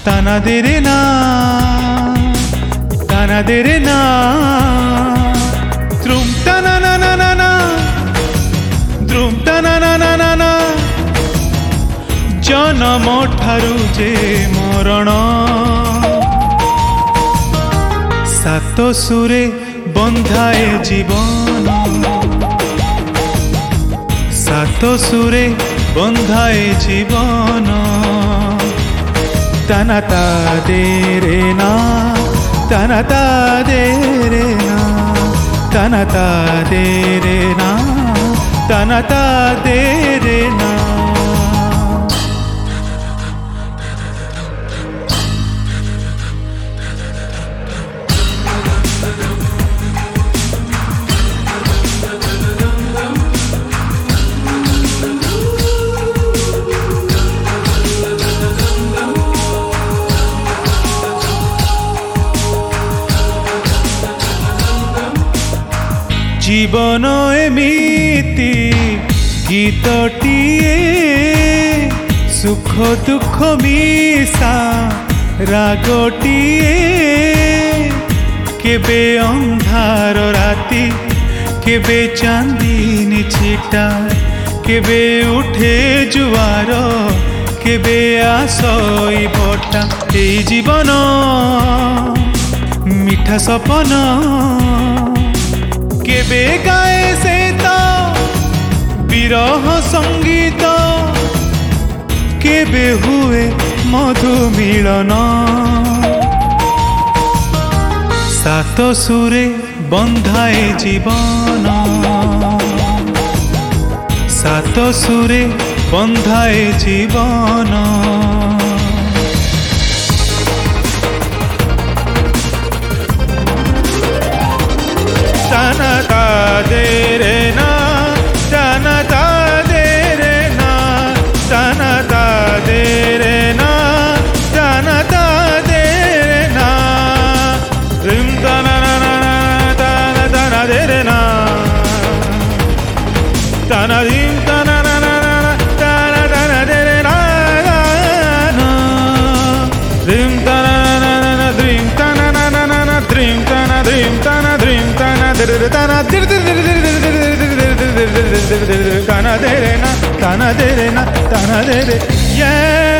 ताना दे रे ना, ताना दे रे ना, द्रुम ताना ना ना ना ना, द्रुम ताना ना ना ना ना, जन्म ठारू जे मरण सात सुरे बंधाए जीवन, सात सुरे बंधाए जीवन, ताना ता दे रे ना, ताना ता दे रे ना, ताना ता दे रे ना, ताना ता दे रे ना। जीवन एमिति गीतटिए सुख दुख मिशा रागटिए, केबे अंधार राति केबे चांदनी छिटा, केबे उठे जुआर केबे आसई बटा, ए जीवन मिठा सपन केबे गाए से तो विरह संगीत, केबे हुए मधु मिलन, सात सुरे बंधाए जीवन, सात सुरे बंधाए जीवन। ताना ता दे रे ना, ताना ता दे रे ना, ताना ता दे रे ना, ताना ता दे रे ना, रिम ताना ना ना ना, ताना ताना दे रे ना, ताना रिम ताना ना ना ना, ताना ताना दे रे ना, रिम ताना ना ना ना, द्रिम ताना ना ना ना, द्रिम ताना द्रिम ताना ताना दे रे ना, ताना दे रे ना, ताना दे रे, yeah।